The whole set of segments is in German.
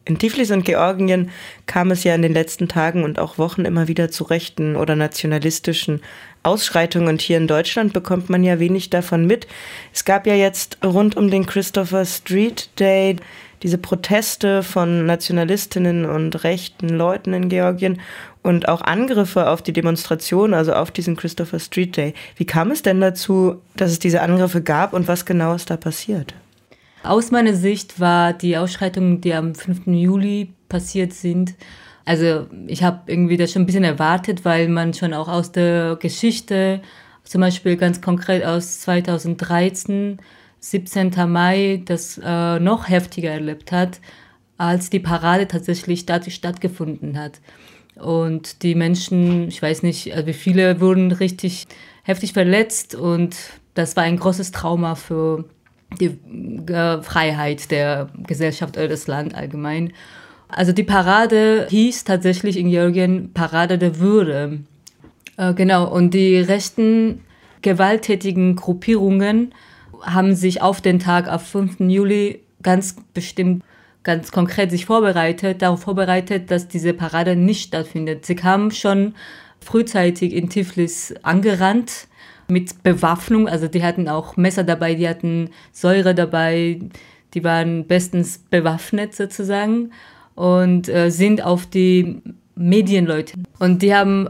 In Tiflis und Georgien kam es ja in den letzten Tagen und auch Wochen immer wieder zu rechten oder nationalistischen Ausschreitungen. Und hier in Deutschland bekommt man ja wenig davon mit. Es gab ja jetzt rund um den Christopher Street Day diese Proteste von Nationalistinnen und rechten Leuten in Georgien und auch Angriffe auf die Demonstration, also auf diesen Christopher Street Day. Wie kam es denn dazu, dass es diese Angriffe gab und was genau ist da passiert? Aus meiner Sicht war die Ausschreitung, die am 5. Juli passiert sind, also ich habe irgendwie das schon ein bisschen erwartet, weil man schon auch aus der Geschichte, zum Beispiel ganz konkret aus 2013, 17. Mai, das noch heftiger erlebt hat, als die Parade tatsächlich stattgefunden hat. Und die Menschen, ich weiß nicht, wie viele wurden richtig heftig verletzt und das war ein großes Trauma für die Freiheit der Gesellschaft oder des Landes allgemein. Also die Parade hieß tatsächlich in Georgien Parade der Würde. Genau, und die rechten gewalttätigen Gruppierungen haben sich auf den Tag, auf 5. Juli, ganz bestimmt, ganz konkret sich darauf vorbereitet, dass diese Parade nicht stattfindet. Sie kamen schon frühzeitig in Tiflis angerannt, mit Bewaffnung, also die hatten auch Messer dabei, die hatten Säure dabei, die waren bestens bewaffnet sozusagen und sind auf die Medienleute. Und die haben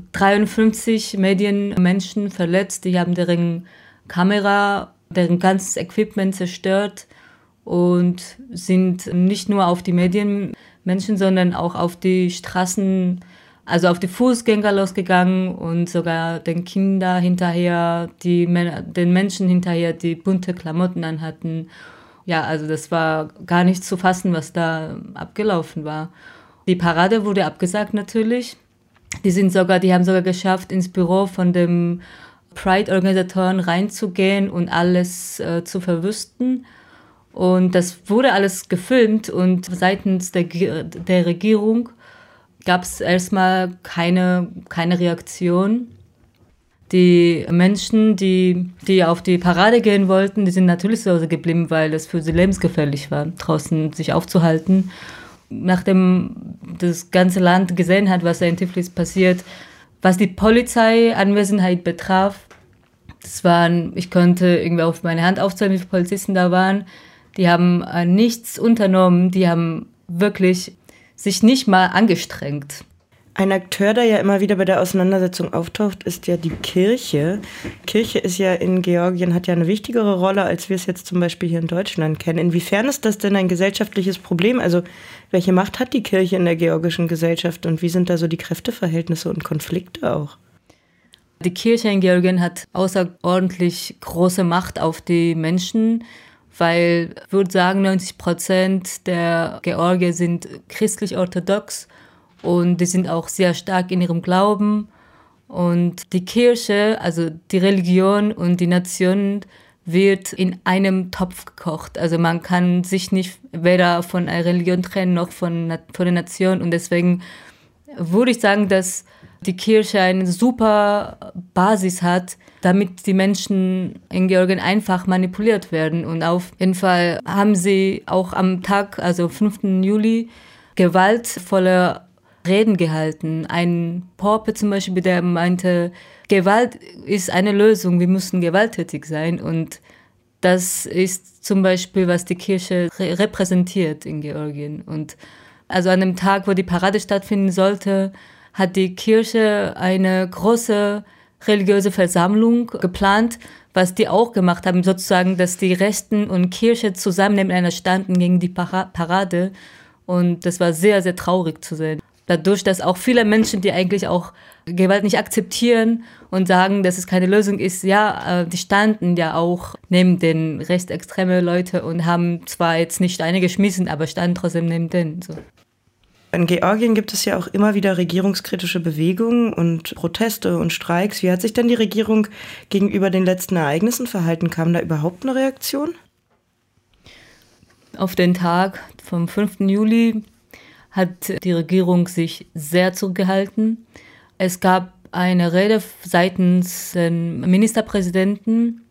53 Medienmenschen verletzt, die haben deren Kamera, deren ganzes Equipment zerstört und sind nicht nur auf die Medienmenschen, sondern auch auf die Straßen, also auf die Fußgänger losgegangen und sogar den Kindern hinterher, den Menschen hinterher, die bunte Klamotten anhatten. Ja, also das war gar nicht zu fassen, was da abgelaufen war. Die Parade wurde abgesagt natürlich. Die haben sogar geschafft, ins Büro von dem Pride-Organisatoren reinzugehen und alles zu verwüsten. Und das wurde alles gefilmt und seitens der Regierung gab es erstmal keine Reaktion. Die Menschen, die auf die Parade gehen wollten, die sind natürlich zu Hause geblieben, weil es für sie lebensgefährlich war, draußen sich aufzuhalten. Nachdem das ganze Land gesehen hat, was da in Tiflis passiert, was die Polizeianwesenheit betraf, ich konnte irgendwie auf meine Hand aufzählen, wie viele Polizisten da waren. Die haben nichts unternommen, die haben wirklich sich nicht mal angestrengt. Ein Akteur, der ja immer wieder bei der Auseinandersetzung auftaucht, ist ja die Kirche. Kirche ist ja in Georgien, hat ja eine wichtigere Rolle, als wir es jetzt zum Beispiel hier in Deutschland kennen. Inwiefern ist das denn ein gesellschaftliches Problem? Also welche Macht hat die Kirche in der georgischen Gesellschaft und wie sind da so die Kräfteverhältnisse und Konflikte auch? Die Kirche in Georgien hat außerordentlich große Macht auf die Menschen, weil ich würde sagen, 90% der Georgier sind christlich-orthodox und die sind auch sehr stark in ihrem Glauben. Und die Kirche, also die Religion und die Nation wird in einem Topf gekocht. Also man kann sich nicht weder von einer Religion trennen noch von der Nation. Und deswegen würde ich sagen, dass die Kirche eine super Basis hat, damit die Menschen in Georgien einfach manipuliert werden. Und auf jeden Fall haben sie auch am Tag, also 5. Juli, gewaltvolle Reden gehalten. Ein Pope zum Beispiel, der meinte, Gewalt ist eine Lösung, wir müssen gewalttätig sein. Und das ist zum Beispiel, was die Kirche repräsentiert in Georgien. Und also an dem Tag, wo die Parade stattfinden sollte, hat die Kirche eine große religiöse Versammlung geplant, was die auch gemacht haben, sozusagen, dass die Rechten und Kirche zusammen nebeneinander standen gegen die Parade. Und das war sehr, sehr traurig zu sehen. Dadurch, dass auch viele Menschen, die eigentlich auch Gewalt nicht akzeptieren und sagen, dass es keine Lösung ist, die standen ja auch neben den rechtsextremen Leuten und haben zwar jetzt nicht Steine geschmissen, aber standen trotzdem neben denen. So. In Georgien gibt es ja auch immer wieder regierungskritische Bewegungen und Proteste und Streiks. Wie hat sich denn die Regierung gegenüber den letzten Ereignissen verhalten? Kam da überhaupt eine Reaktion? Auf den Tag vom 5. Juli hat die Regierung sich sehr zurückgehalten. Es gab eine Rede seitens des Ministerpräsidenten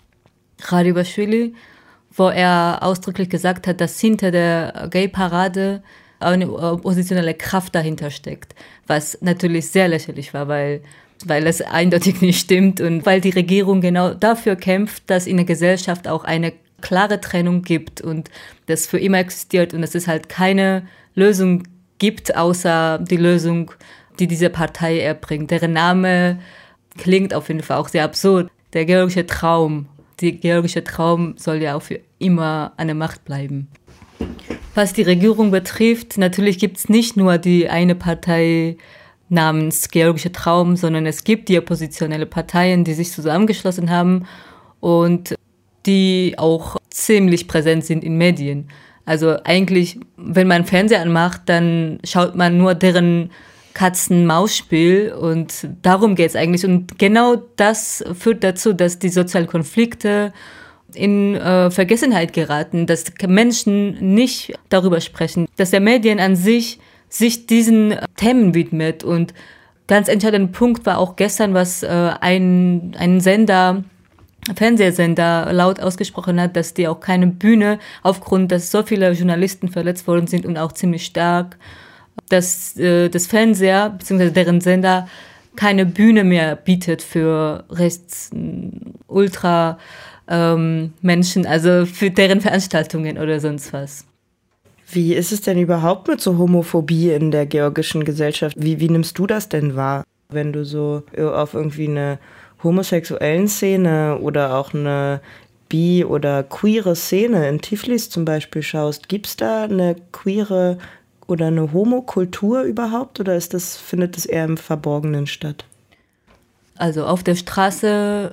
Garibashvili, wo er ausdrücklich gesagt hat, dass hinter der Gay-Parade eine oppositionelle Kraft dahinter steckt, was natürlich sehr lächerlich war, weil es eindeutig nicht stimmt und weil die Regierung genau dafür kämpft, dass in der Gesellschaft auch eine klare Trennung gibt und das für immer existiert und dass es halt keine Lösung gibt, außer die Lösung, die diese Partei erbringt. Deren Name klingt auf jeden Fall auch sehr absurd. Der georgische Traum. Der georgische Traum soll ja auch für immer an der Macht bleiben. Was die Regierung betrifft, natürlich gibt es nicht nur die eine Partei namens Georgischer Traum, sondern es gibt die oppositionelle Parteien, die sich zusammengeschlossen haben und die auch ziemlich präsent sind in Medien. Also eigentlich, wenn man Fernseher anmacht, dann schaut man nur deren Katzen-Maus-Spiel und darum geht es eigentlich. Und genau das führt dazu, dass die sozialen Konflikte in Vergessenheit geraten, dass Menschen nicht darüber sprechen, dass der Medien an sich diesen Themen widmet. Und ganz entscheidender Punkt war auch gestern, was ein Fernsehsender laut ausgesprochen hat, dass die auch keine Bühne, aufgrund, dass so viele Journalisten verletzt worden sind und auch ziemlich stark, dass das Fernseher bzw. deren Sender keine Bühne mehr bietet für Rechts-Ultra- Menschen, also für deren Veranstaltungen oder sonst was. Wie ist es denn überhaupt mit so Homophobie in der georgischen Gesellschaft? Wie nimmst du das denn wahr, wenn du so auf irgendwie eine homosexuellen Szene oder auch eine bi- oder queere Szene in Tiflis zum Beispiel schaust? Gibt es da eine queere oder eine Homokultur überhaupt oder findet das eher im Verborgenen statt? Also auf der Straße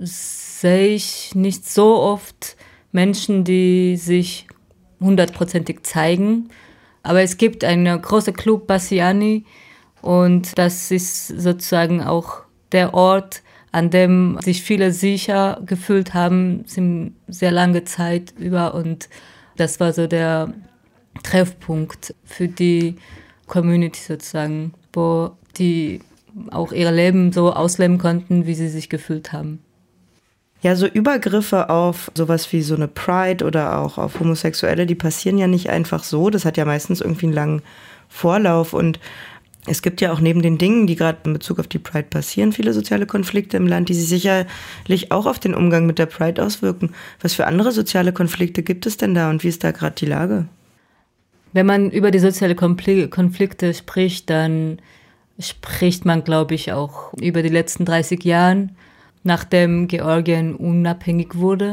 sehe ich nicht so oft Menschen, die sich 100%ig zeigen. Aber es gibt einen großen Club Basiani und das ist sozusagen auch der Ort, an dem sich viele sicher gefühlt haben, sind sehr lange Zeit über und das war so der Treffpunkt für die Community sozusagen, wo die auch ihr Leben so ausleben konnten, wie sie sich gefühlt haben. Ja, so Übergriffe auf sowas wie so eine Pride oder auch auf Homosexuelle, die passieren ja nicht einfach so. Das hat ja meistens irgendwie einen langen Vorlauf und es gibt ja auch neben den Dingen, die gerade in Bezug auf die Pride passieren, viele soziale Konflikte im Land, die sich sicherlich auch auf den Umgang mit der Pride auswirken. Was für andere soziale Konflikte gibt es denn da und wie ist da gerade die Lage? Wenn man über die sozialen Konflikte spricht, dann spricht man, glaube ich, auch über die letzten 30 Jahre, nachdem Georgien unabhängig wurde.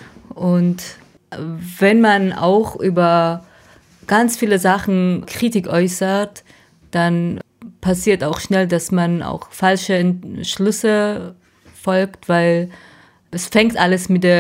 Und wenn man auch über ganz viele Sachen Kritik äußert, dann passiert auch schnell, dass man auch falsche Schlüsse folgt, weil es fängt alles mit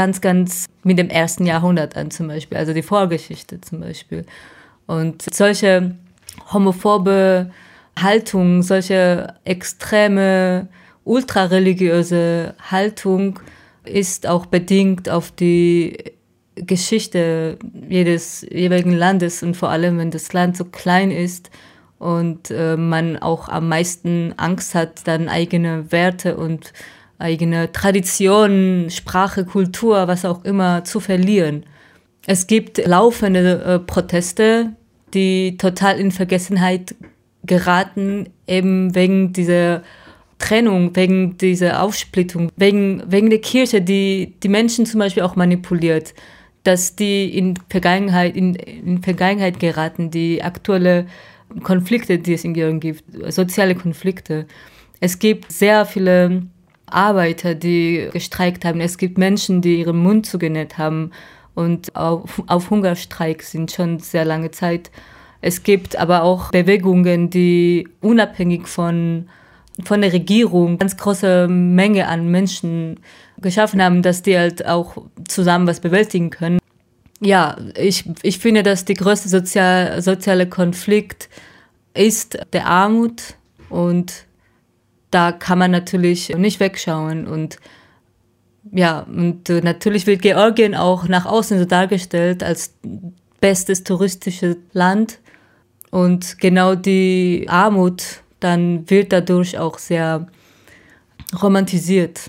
mit dem 1. Jahrhundert an zum Beispiel, also die Vorgeschichte zum Beispiel. Und solche homophobe Haltung, solche extreme, ultrareligiöse Haltung ist auch bedingt auf die Geschichte jedes jeweiligen Landes und vor allem, wenn das Land so klein ist und man auch am meisten Angst hat, dann eigene Werte und eigene Traditionen, Sprache, Kultur, was auch immer zu verlieren. Es gibt laufende Proteste, die total in Vergessenheit geraten, eben wegen dieser Trennung, wegen dieser Aufsplittung, wegen der Kirche, die Menschen zum Beispiel auch manipuliert, dass die in Vergangenheit geraten, die aktuelle Konflikte, die es in Georgien gibt, soziale Konflikte. Es gibt sehr viele Arbeiter, die gestreikt haben. Es gibt Menschen, die ihren Mund zugenäht haben und auf Hungerstreik sind schon sehr lange Zeit. Es gibt aber auch Bewegungen, die unabhängig von der Regierung ganz große Menge an Menschen geschaffen haben, dass die halt auch zusammen was bewältigen können. Ja, ich finde, dass der größte soziale Konflikt ist der Armut und da kann man natürlich nicht wegschauen und ja, und natürlich wird Georgien auch nach außen so dargestellt als bestes touristisches Land und genau die Armut dann wird dadurch auch sehr romantisiert.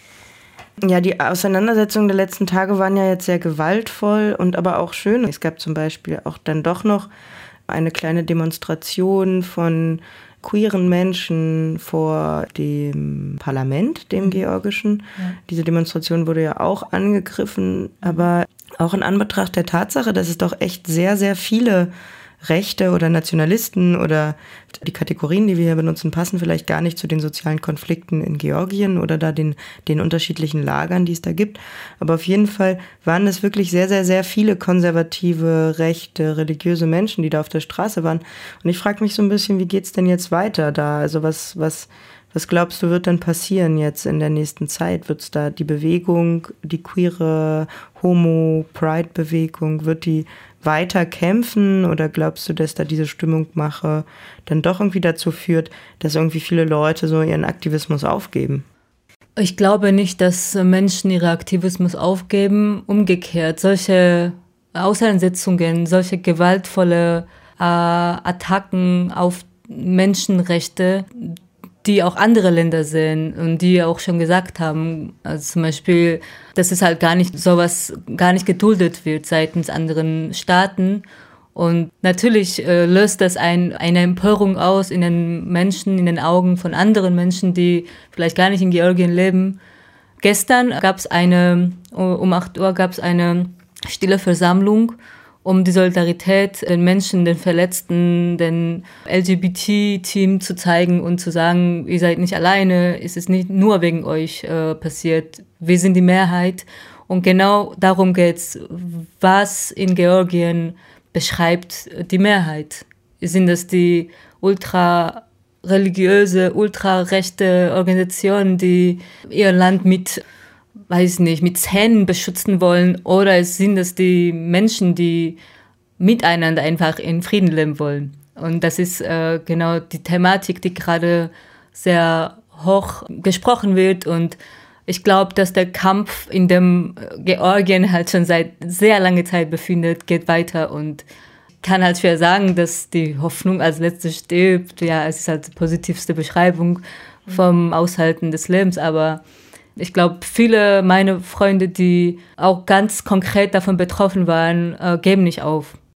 Ja, die Auseinandersetzungen der letzten Tage waren ja jetzt sehr gewaltvoll und aber auch schön. Es gab zum Beispiel auch dann doch noch eine kleine Demonstration von queeren Menschen vor dem Parlament, dem georgischen. Ja. Diese Demonstration wurde ja auch angegriffen, aber auch in Anbetracht der Tatsache, dass es doch echt sehr, sehr viele Rechte oder Nationalisten oder die Kategorien, die wir hier benutzen, passen vielleicht gar nicht zu den sozialen Konflikten in Georgien oder da den unterschiedlichen Lagern, die es da gibt. Aber auf jeden Fall waren es wirklich sehr, sehr, sehr viele konservative, rechte, religiöse Menschen, die da auf der Straße waren. Und ich frage mich so ein bisschen, wie geht's denn jetzt weiter da? Also was glaubst du, wird dann passieren jetzt in der nächsten Zeit? Wird's da die Bewegung, die queere Homo-Pride-Bewegung, wird die weiter kämpfen oder glaubst du, dass da diese Stimmungmache dann doch irgendwie dazu führt, dass irgendwie viele Leute so ihren Aktivismus aufgeben? Ich glaube nicht, dass Menschen ihren Aktivismus aufgeben. Umgekehrt, solche Auseinandersetzungen, solche gewaltvolle Attacken auf Menschenrechte, die auch andere Länder sehen und die auch schon gesagt haben, also zum Beispiel, dass es halt gar nicht geduldet wird seitens anderen Staaten. Und natürlich löst das eine Empörung aus in den Menschen, in den Augen von anderen Menschen, die vielleicht gar nicht in Georgien leben. Gestern gab es um 8 Uhr gab es eine stille Versammlung, um die Solidarität den Menschen, den Verletzten, den LGBT-Team zu zeigen und zu sagen, ihr seid nicht alleine, es ist nicht nur wegen euch passiert, wir sind die Mehrheit. Und genau darum geht's, was in Georgien beschreibt die Mehrheit. Sind das die ultra-religiöse, ultra-rechte Organisationen, die ihr Land mit Zähnen beschützen wollen, oder sind es die Menschen, die miteinander einfach in Frieden leben wollen? Und das ist genau die Thematik, die gerade sehr hoch gesprochen wird. Und ich glaube, dass der Kampf, in dem Georgien halt schon seit sehr langer Zeit befindet, geht weiter. Und ich kann halt schwer sagen, dass die Hoffnung als letzte stirbt. Ja, es ist halt die positivste Beschreibung vom Aushalten des Lebens, aber ich glaube, viele meiner Freunde, die auch ganz konkret davon betroffen waren, geben nicht auf.